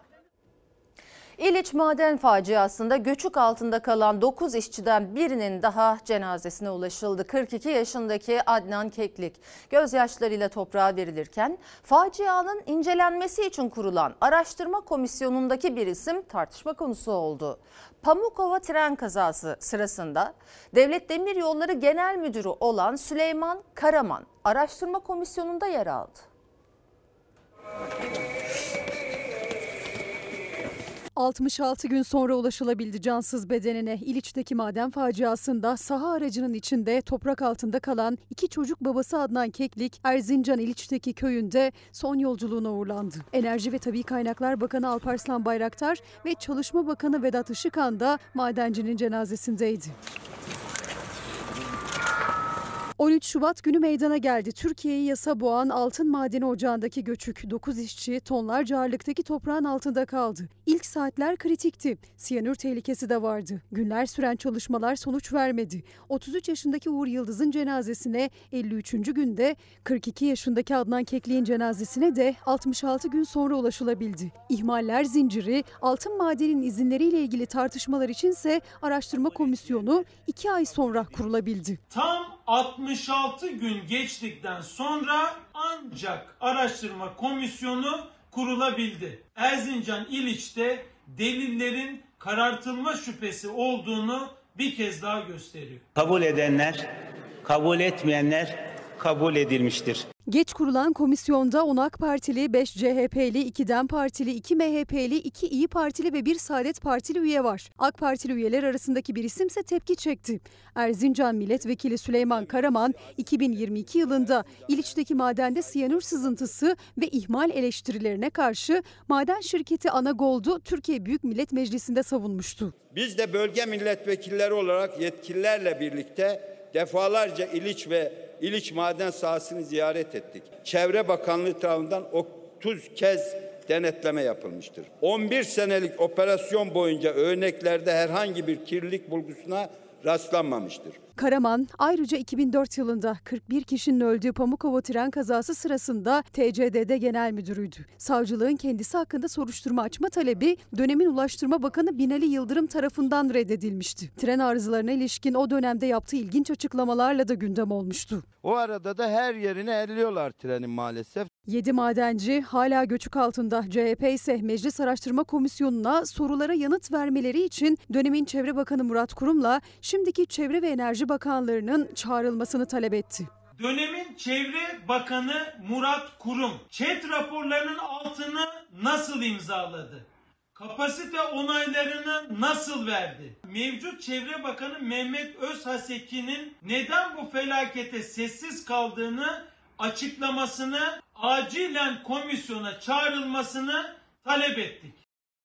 İliç maden faciasında göçük altında kalan dokuz işçiden birinin daha cenazesine ulaşıldı. kırk iki yaşındaki Adnan Keklik gözyaşlarıyla toprağa verilirken facianın incelenmesi için kurulan araştırma komisyonundaki bir isim tartışma konusu oldu. Pamukova tren kazası sırasında Devlet Demiryolları Genel Müdürü olan Süleyman Karaman araştırma komisyonunda yer aldı. altmış altı gün sonra ulaşılabildi cansız bedenine. İliç'teki maden faciasında saha aracının içinde toprak altında kalan iki çocuk babası Adnan Keklik, Erzincan İliç'teki köyünde son yolculuğuna uğurlandı. Enerji ve Tabii Kaynaklar Bakanı Alparslan Bayraktar ve Çalışma Bakanı Vedat Işıkhan da madencinin cenazesindeydi. on üç Şubat günü meydana geldi. Türkiye'yi yasa boğan altın madeni ocağındaki göçük. dokuz işçi tonlarca ağırlıktaki toprağın altında kaldı. İlk saatler kritikti. Siyanür tehlikesi de vardı. Günler süren çalışmalar sonuç vermedi. otuz üç yaşındaki Uğur Yıldız'ın cenazesine elli üçüncü günde, kırk iki yaşındaki Adnan Keklik'in cenazesine de altmış altı gün sonra ulaşılabildi. İhmaller zinciri, altın madenin izinleriyle ilgili tartışmalar içinse araştırma komisyonu iki ay sonra kurulabildi. Tam altmış altı gün geçtikten sonra ancak araştırma komisyonu kurulabildi. Erzincan İliç'te delillerin karartılma şüphesi olduğunu bir kez daha gösteriyor. Kabul edenler, kabul etmeyenler kabul edilmiştir. Geç kurulan komisyonda on AK Partili, beş C H P'li, iki DEM Partili, iki M H P'li, iki İyi Partili ve bir Saadet Partili üye var. AK Partili üyeler arasındaki bir isimse tepki çekti. Erzincan Milletvekili Süleyman Karaman, iki bin yirmi iki yılında İliç'teki madende siyanür sızıntısı ve ihmal eleştirilerine karşı maden şirketi Anagold'u Türkiye Büyük Millet Meclisi'nde savunmuştu. Biz de bölge milletvekilleri olarak yetkililerle birlikte defalarca İliç ve İliç maden sahasını ziyaret ettik. Çevre Bakanlığı tarafından otuz kez denetleme yapılmıştır. on bir senelik operasyon boyunca örneklerde herhangi bir kirlilik bulgusuna rastlanmamıştır. Karaman ayrıca iki bin dört yılında kırk bir kişinin öldüğü Pamukova tren kazası sırasında T C D'de genel müdürüydü. Savcılığın kendisi hakkında soruşturma açma talebi dönemin Ulaştırma Bakanı Binali Yıldırım tarafından reddedilmişti. Tren arızalarına ilişkin o dönemde yaptığı ilginç açıklamalarla da gündem olmuştu. O arada da her yerini elliyorlar trenin maalesef. yedi madenci hala göçük altında. C H P ise Meclis Araştırma Komisyonu'na sorulara yanıt vermeleri için dönemin Çevre Bakanı Murat Kurum'la şimdiki Çevre ve Enerji Bakanlarının çağrılmasını talep etti. Dönemin Çevre Bakanı Murat Kurum, ÇED raporlarının altını nasıl imzaladı? Kapasite onaylarını nasıl verdi? Mevcut Çevre Bakanı Mehmet Özhaseki'nin neden bu felakete sessiz kaldığını açıklamasını, acilen komisyona çağrılmasını talep ettik.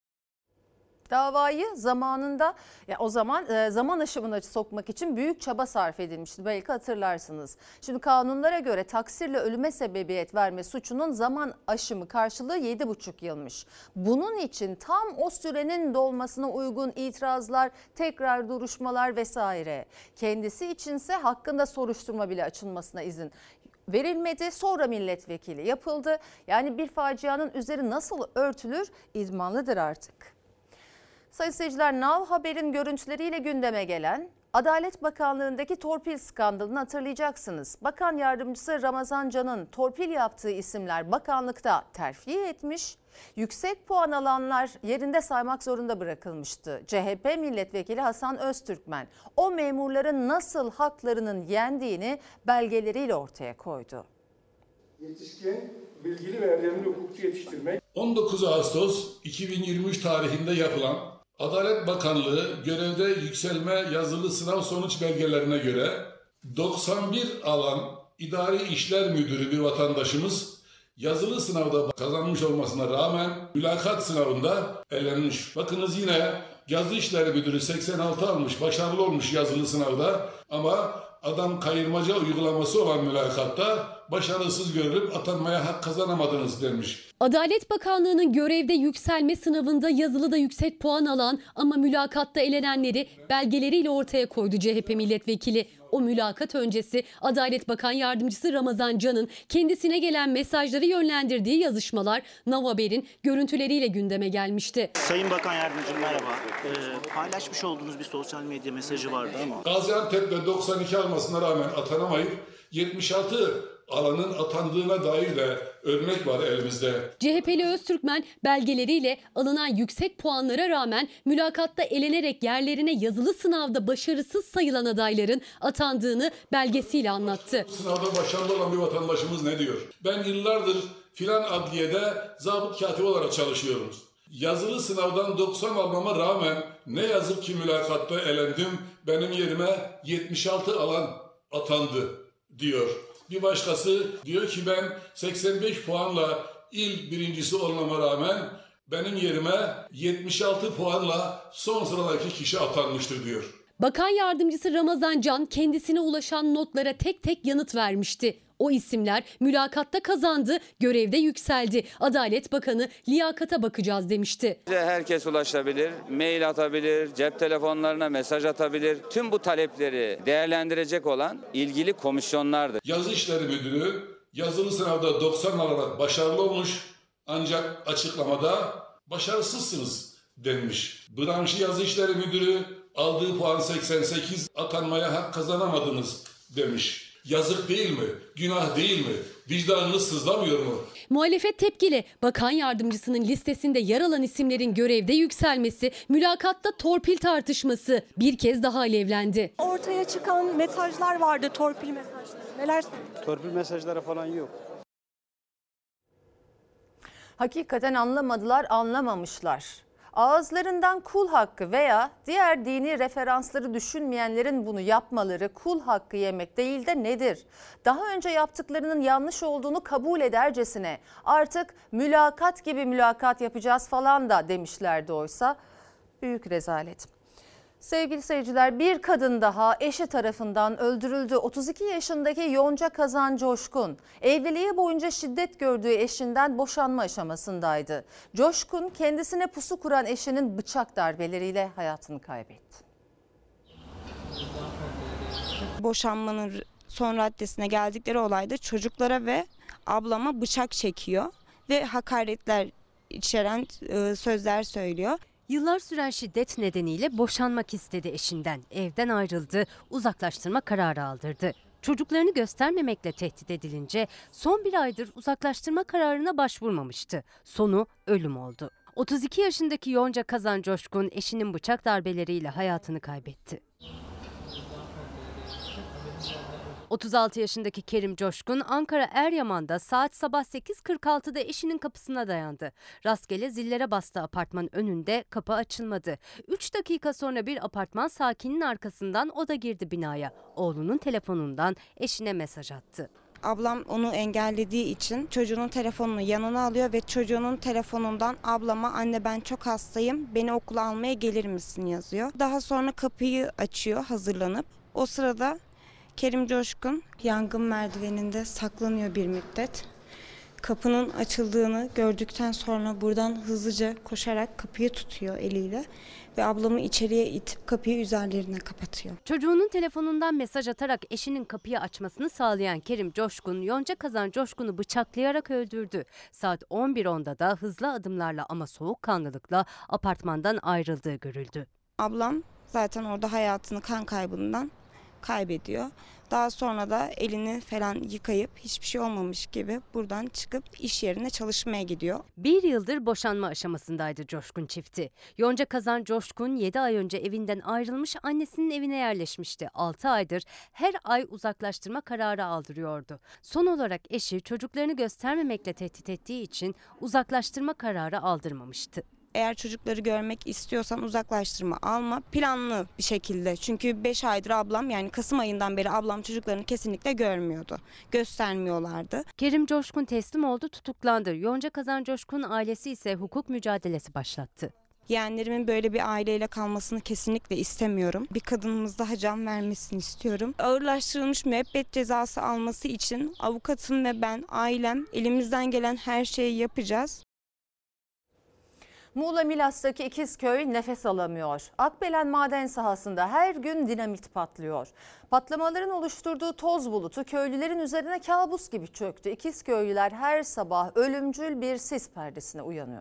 Davayı zamanında ya o zaman e, zaman aşımına sokmak için büyük çaba sarf edilmişti. Belki hatırlarsınız. Şimdi kanunlara göre taksirle ölüme sebebiyet verme suçunun zaman aşımı karşılığı yedi buçuk yılmış. Bunun için tam o sürenin dolmasına uygun itirazlar, tekrar duruşmalar vesaire. Kendisi içinse hakkında soruşturma bile açılmasına izin verilmedi. Sonra milletvekili yapıldı. Yani bir facianın üzeri nasıl örtülür idmanlıdır artık. Sayın seyirciler, Now Haber'in görüntüleriyle gündeme gelen Adalet Bakanlığı'ndaki torpil skandalını hatırlayacaksınız. Bakan Yardımcısı Ramazan Can'ın torpil yaptığı isimler bakanlıkta terfi etmiş, yüksek puan alanlar yerinde saymak zorunda bırakılmıştı. C H P milletvekili Hasan Öztürkmen o memurların nasıl haklarının yendiğini belgeleriyle ortaya koydu. Yetişkin, bilgili ve erdemli hukukçu yetiştirmek. on dokuz Ağustos iki bin yirmi üç tarihinde yapılan Adalet Bakanlığı görevde yükselme yazılı sınav sonuç belgelerine göre doksan bir alan İdari İşler Müdürü bir vatandaşımız yazılı sınavda kazanmış olmasına rağmen mülakat sınavında elenmiş. Bakınız yine Yazı İşleri Müdürü seksen altı almış, başarılı olmuş yazılı sınavda ama adam kayırmaca uygulaması olan mülakatta başarısız görülüp atanmaya hak kazanamadınız demiş. Adalet Bakanlığı'nın görevde yükselme sınavında yazılıda yüksek puan alan ama mülakatta elenenleri belgeleriyle ortaya koydu C H P milletvekili. O mülakat öncesi Adalet Bakan Yardımcısı Ramazan Can'ın kendisine gelen mesajları yönlendirdiği yazışmalar Nav Haber'in görüntüleriyle gündeme gelmişti. Sayın Bakan Yardımcım merhaba. Ee, paylaşmış olduğunuz bir sosyal medya mesajı vardı ama. Gaziantep'te doksan iki almasına rağmen atanamayıp yetmiş altı alanın atandığına dair de örnek var elimizde. C H P'li Öztürkmen belgeleriyle alınan yüksek puanlara rağmen mülakatta elenerek yerlerine yazılı sınavda başarısız sayılan adayların atandığını belgesiyle anlattı. Sınavda başarılı olan bir vatandaşımız ne diyor? Ben yıllardır filan adliyede zabıt katibi olarak çalışıyorum. Yazılı sınavdan doksan almama rağmen ne yazık ki mülakatta elendim. Benim yerime yetmiş altı alan atandı diyor. Bir başkası diyor ki ben seksen beş puanla il birincisi olmama rağmen benim yerime yetmiş altı puanla son sıradaki kişi atanmıştır diyor. Bakan Yardımcısı Ramazan Can kendisine ulaşan notlara tek tek yanıt vermişti. O isimler mülakatta kazandı, görevde yükseldi. Adalet Bakanı liyakata bakacağız demişti. Herkes ulaşabilir, mail atabilir, cep telefonlarına mesaj atabilir. Tüm bu talepleri değerlendirecek olan ilgili komisyonlardır. Yazı İşleri Müdürü yazılı sınavda doksan alarak başarılı olmuş ancak açıklamada başarısızsınız denmiş. Branşı Yazı İşleri Müdürü aldığı puan seksen sekiz, atanmaya hak kazanamadınız demiş. Yazık değil mi? Günah değil mi? Vicdanınız sızlamıyor mu? Muhalefet tepkili. Bakan Yardımcısının listesinde yer alan isimlerin görevde yükselmesi, mülakatta torpil tartışması bir kez daha alevlendi. Ortaya çıkan mesajlar vardı, torpil mesajları. Neler söylüyorsunuz? Torpil mesajları falan yok. Hakikaten anlamadılar, anlamamışlar. Ağızlarından kul hakkı veya diğer dini referansları düşünmeyenlerin bunu yapmaları kul hakkı yemek değil de nedir? Daha önce yaptıklarının yanlış olduğunu kabul edercesine artık mülakat gibi mülakat yapacağız falan da demişlerdi oysa. Büyük rezalet. Sevgili seyirciler, bir kadın daha eşi tarafından öldürüldü. otuz iki yaşındaki Yonca Kazan Coşkun evliliği boyunca şiddet gördüğü eşinden boşanma aşamasındaydı. Coşkun kendisine pusu kuran eşinin bıçak darbeleriyle hayatını kaybetti. Boşanmanın son raddesine geldikleri olayda çocuklara ve ablama bıçak çekiyor ve hakaretler içeren e, sözler söylüyor. Yıllar süren şiddet nedeniyle boşanmak istedi eşinden. Evden ayrıldı, uzaklaştırma kararı aldırdı. Çocuklarını göstermemekle tehdit edilince son bir aydır uzaklaştırma kararına başvurmamıştı. Sonu ölüm oldu. otuz iki yaşındaki Yonca Kazan Coşkun eşinin bıçak darbeleriyle hayatını kaybetti. otuz altı yaşındaki Kerim Coşkun Ankara Eryaman'da saat sabah sekiz kırk altıda eşinin kapısına dayandı. Rastgele zillere bastı apartman önünde, kapı açılmadı. üç dakika sonra bir apartman sakininin arkasından o da girdi binaya. Oğlunun telefonundan eşine mesaj attı. Ablam onu engellediği için çocuğunun telefonunu yanına alıyor ve çocuğunun telefonundan ablama anne ben çok hastayım beni okula almaya gelir misin yazıyor. Daha sonra kapıyı açıyor hazırlanıp o sırada Kerim Coşkun yangın merdiveninde saklanıyor bir müddet. Kapının açıldığını gördükten sonra buradan hızlıca koşarak kapıyı tutuyor eliyle ve ablamı içeriye itip kapıyı üzerlerine kapatıyor. Çocuğunun telefonundan mesaj atarak eşinin kapıyı açmasını sağlayan Kerim Coşkun, Yonca Kazan Coşkun'u bıçaklayarak öldürdü. Saat on bir onda da hızlı adımlarla ama soğukkanlılıkla apartmandan ayrıldığı görüldü. Ablam zaten orada hayatını kan kaybından kaybediyor. Daha sonra da elini falan yıkayıp hiçbir şey olmamış gibi buradan çıkıp iş yerine çalışmaya gidiyor. Bir yıldır boşanma aşamasındaydı Coşkun çifti. Yonca Kazan Coşkun yedi ay önce evinden ayrılmış annesinin evine yerleşmişti. altı aydır her ay uzaklaştırma kararı aldırıyordu. Son olarak eşi çocuklarını göstermemekle tehdit ettiği için uzaklaştırma kararı aldırmamıştı. Eğer çocukları görmek istiyorsan uzaklaştırma alma planlı bir şekilde. Çünkü beş aydır ablam, yani Kasım ayından beri ablam çocuklarını kesinlikle görmüyordu. Göstermiyorlardı. Kerim Coşkun teslim oldu, tutuklandı. Yonca Kazan Coşkun ailesi ise hukuk mücadelesi başlattı. Yeğenlerimin böyle bir aileyle kalmasını kesinlikle istemiyorum. Bir kadınımız daha can vermesini istiyorum. Ağırlaştırılmış müebbet cezası alması için avukatım ve ben, ailem elimizden gelen her şeyi yapacağız. Muğla Milas'taki İkizköy nefes alamıyor. Akbelen maden sahasında her gün dinamit patlıyor. Patlamaların oluşturduğu toz bulutu köylülerin üzerine kabus gibi çöktü. İkizköylüler her sabah ölümcül bir sis perdesine uyanıyor.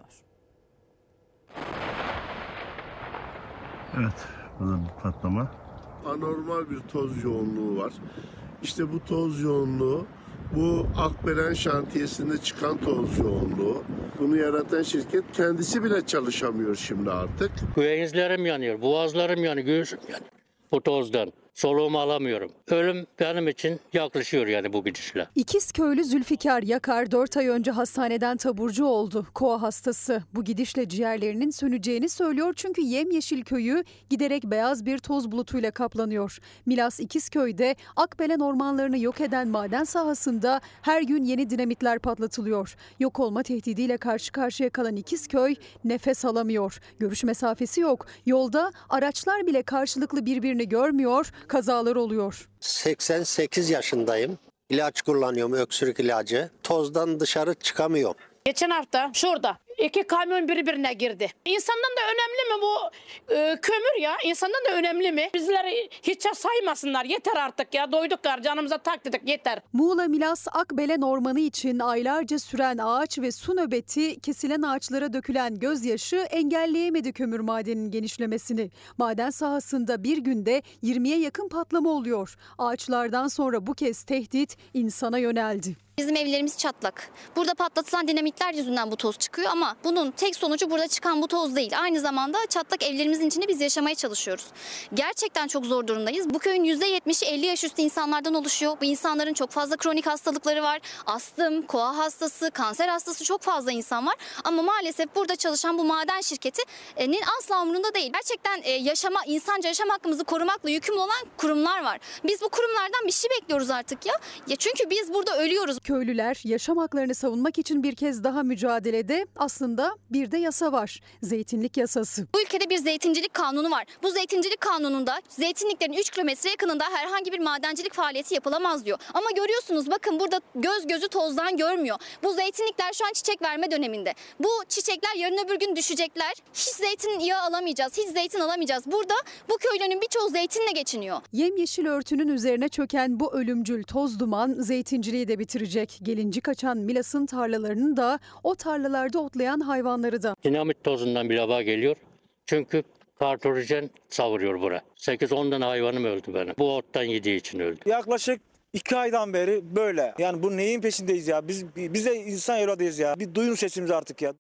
Evet, burada bir patlama. Anormal bir toz yoğunluğu var. İşte bu toz yoğunluğu, bu Akbelen şantiyesinde çıkan toz yoğunluğu. Bunu yaratan şirket kendisi bile çalışamıyor şimdi artık. Göğüslerim yanıyor, boğazlarım yanıyor, göğsüm yanıyor bu tozdan. Soluğumu alamıyorum. Ölüm benim için yaklaşıyor yani bu gidişle. İkizköylü Zülfikar Yakar dört ay önce hastaneden taburcu oldu. Koa hastası. Bu gidişle ciğerlerinin söneceğini söylüyor çünkü yemyeşil köyü giderek beyaz bir toz bulutuyla kaplanıyor. Milas İkizköy'de Akbelen ormanlarını yok eden maden sahasında her gün yeni dinamitler patlatılıyor. Yok olma tehdidiyle karşı karşıya kalan İkizköy nefes alamıyor. Görüş mesafesi yok. Yolda araçlar bile karşılıklı birbirini görmüyor. Kazalar oluyor. seksen sekiz yaşındayım. İlaç kullanıyorum, öksürük ilacı. Tozdan dışarı çıkamıyorum. Geçen hafta şurada iki kamyon birbirine girdi. İnsandan da önemli mi bu e, kömür ya? İnsandan da önemli mi? Bizleri hiçe saymasınlar. Yeter artık ya. Doyduk gar, canımıza tak dedik, yeter. Muğla Milas Akbelen Ormanı için aylarca süren ağaç ve su nöbeti, kesilen ağaçlara dökülen gözyaşı engelleyemedi kömür madeninin genişlemesini. Maden sahasında bir günde yirmiye yakın patlama oluyor. Ağaçlardan sonra bu kez tehdit insana yöneldi. Bizim evlerimiz çatlak. Burada patlatılan dinamitler yüzünden bu toz çıkıyor ama bunun tek sonucu burada çıkan bu toz değil. Aynı zamanda çatlak evlerimizin içinde biz yaşamaya çalışıyoruz. Gerçekten çok zor durumdayız. Bu köyün yüzde yetmişi elli yaş üstü insanlardan oluşuyor. Bu insanların çok fazla kronik hastalıkları var. Astım, koa hastası, kanser hastası çok fazla insan var. Ama maalesef burada çalışan bu maden şirketinin asla umurunda değil. Gerçekten yaşama, insanca yaşam hakkımızı korumakla yükümlü olan kurumlar var. Biz bu kurumlardan bir şey bekliyoruz artık ya. Ya çünkü biz burada ölüyoruz. Köylüler yaşam haklarını savunmak için bir kez daha mücadelede. Aslında bir de yasa var. Zeytinlik yasası. Bu ülkede bir zeytincilik kanunu var. Bu zeytincilik kanununda zeytinliklerin üç kilometre yakınında herhangi bir madencilik faaliyeti yapılamaz diyor. Ama görüyorsunuz bakın burada göz gözü tozdan görmüyor. Bu zeytinlikler şu an çiçek verme döneminde. Bu çiçekler yarın öbür gün düşecekler. Hiç zeytin yağı alamayacağız. Hiç zeytin alamayacağız. Burada bu köylünün birçoğu zeytinle geçiniyor. Yemyeşil örtünün üzerine çöken bu ölümcül toz duman zeytinciliği de bitirecek. Gelincik açan Milas'ın tarlalarını da, o tarlalarda otlayan hayvanları da. Dinamit tozundan bir hava geliyor. Çünkü kartrojen savuruyor bura. sekiz on tane hayvanım öldü benim. Bu ottan yediği için öldü. Yaklaşık iki aydan beri böyle. Yani bu neyin peşindeyiz ya? Biz bize insan evladıyız ya. Bir duyun sesimizi artık ya.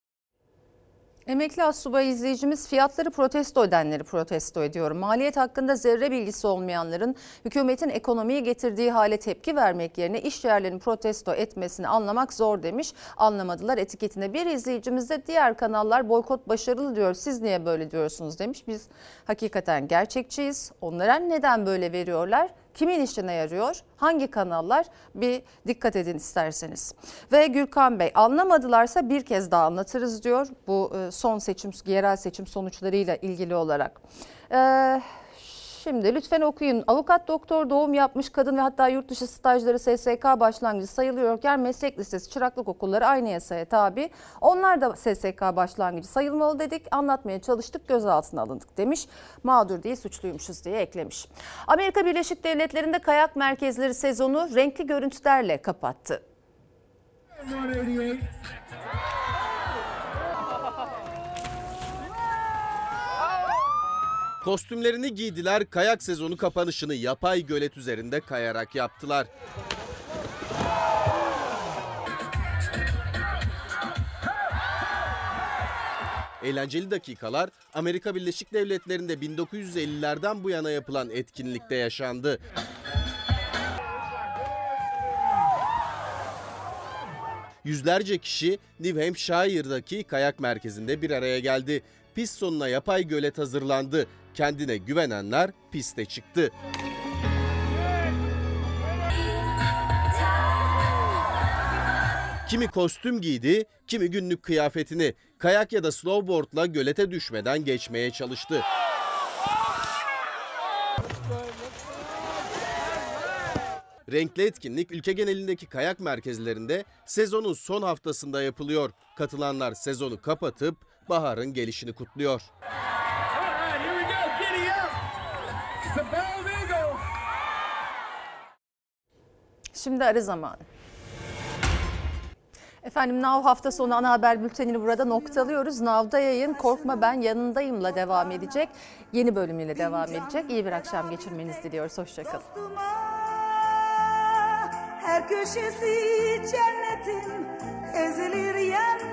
Emekli astsubay izleyicimiz fiyatları protesto edenleri protesto ediyor. Maliyet hakkında zerre bilgisi olmayanların hükümetin ekonomiyi getirdiği hale tepki vermek yerine iş yerlerinin protesto etmesini anlamak zor demiş. Anlamadılar etiketine. Bir izleyicimiz de diğer kanallar boykot başarılı diyor. Siz niye böyle diyorsunuz demiş. Biz hakikaten gerçekçiyiz. Onlara neden böyle veriyorlar? Kimin işine yarıyor? Hangi kanallar? Bir dikkat edin isterseniz. Ve Gürkan Bey anlamadılarsa bir kez daha anlatırız diyor. Bu son seçim, yerel seçim sonuçlarıyla ilgili olarak. Ee, Şimdi lütfen okuyun. Avukat doktor doğum yapmış kadın ve hatta yurt dışı stajları S S K başlangıcı sayılıyorken meslek lisesi, çıraklık okulları aynı yasaya tabi. Onlar da S S K başlangıcı sayılmalı dedik. Anlatmaya çalıştık, gözaltına alındık demiş. Mağdur değil suçluymuşuz diye eklemiş. Amerika Birleşik Devletleri'nde kayak merkezleri sezonu renkli görüntülerle kapattı. Kostümlerini giydiler, kayak sezonu kapanışını yapay gölet üzerinde kayarak yaptılar. Eğlenceli dakikalar Amerika Birleşik Devletleri'nde bin dokuz yüz ellilerden bu yana yapılan etkinlikte yaşandı. Yüzlerce kişi New Hampshire'daki kayak merkezinde bir araya geldi. Pist sonuna yapay gölet hazırlandı. Kendine güvenenler piste çıktı. Kimi kostüm giydi, kimi günlük kıyafetini kayak ya da snowboardla gölete düşmeden geçmeye çalıştı. Renkli etkinlik ülke genelindeki kayak merkezlerinde sezonun son haftasında yapılıyor. Katılanlar sezonu kapatıp baharın gelişini kutluyor. Şimdi arı zamanı. Efendim Now hafta sonu ana haber bültenini burada noktalıyoruz. Now'da yayın Korkma Ben Yanındayım'la devam edecek. Yeni bölümüyle devam edecek. İyi bir akşam geçirmenizi diliyoruz. Hoşçakalın. Her köşesi cennetin ezilir yer